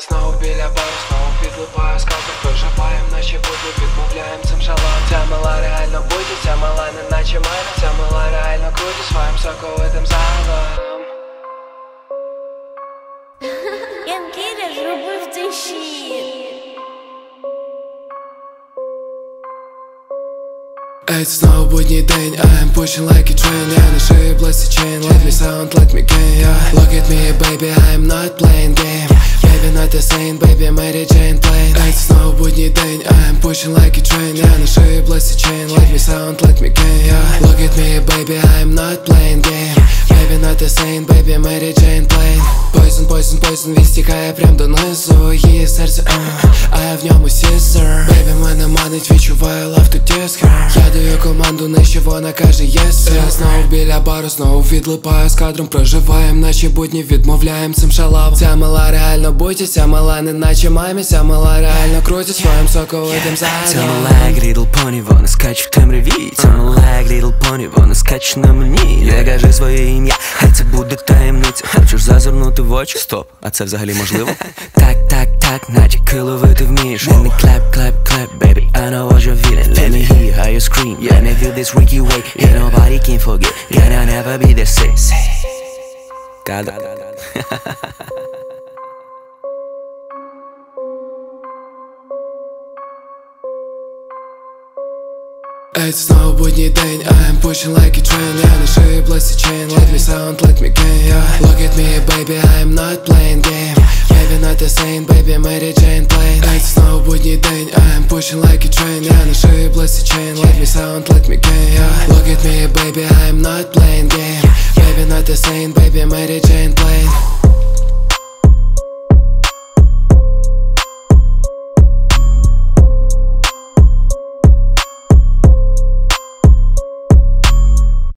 Знову біля бару, знову підлипаю з кадром. Проживаєм, наче буду, відмовляєм цим шалам. Ця мила реально будь, ця мила не наче мене. Ця мила реально крутить своїм соковитим задом. Янкіря зробив цей щит. It's знову будній день, I'm pushing like a train. Я на шиї blessed chain, let me sound, let me gain, yeah. Look at me baby, I'm not playing game. Baby not the same, baby Mary Jane plain. It's знову будній день, I'm pushing like a train. Я на шиї blessed chain, let me sound, let me gain, yeah. Look at me baby, I'm not playing game. Baby not the same, baby Mary Jane plain. Poison, poison, poison, він стікає прям донизу. Її серце, а я в ньому сізер. Baby мене манить, відчуваю love to taste her. Я даю команду нижче, вона каже yes sir. Я знову біля бару, знову відлипаю з кадром. Проживаєм, наче будні, відмовляєм цим шалавам. Ця мила реально будь, ця мила не наче мамі. Ця мила реально крутить своїм соковитим задом. Ця мила як Рідл Поні, вона скаче в темряві. Ця мила як Рідл Поні, вона скаче на мені. Не кажи своє ім'я, хай це буде таємниця. Хочеш зазирнути в очі? Стоп, а це взагалі можливо? Так, так, так, наче килови ти вмієш. Let me clap, clap, clap, baby, I know what you're feeling. Let me hear how you scream, yeah, and I feel this freaky way. Yeah, nobody can forget, can I never be the same. God. It's знову будній день, I'm pushing like a train. Я на шиї blessed chain, let me sound, let me gain, yeah. Look at me baby, I'm not playing game. Baby not the same, baby Mary Jane plain. It's знову будній день, I'm pushing like a train. Я на шиї blessed chain, let me sound, let me gain, yeah. Look at me baby, I'm not playing game. Baby not the same, baby Mary Jane plain.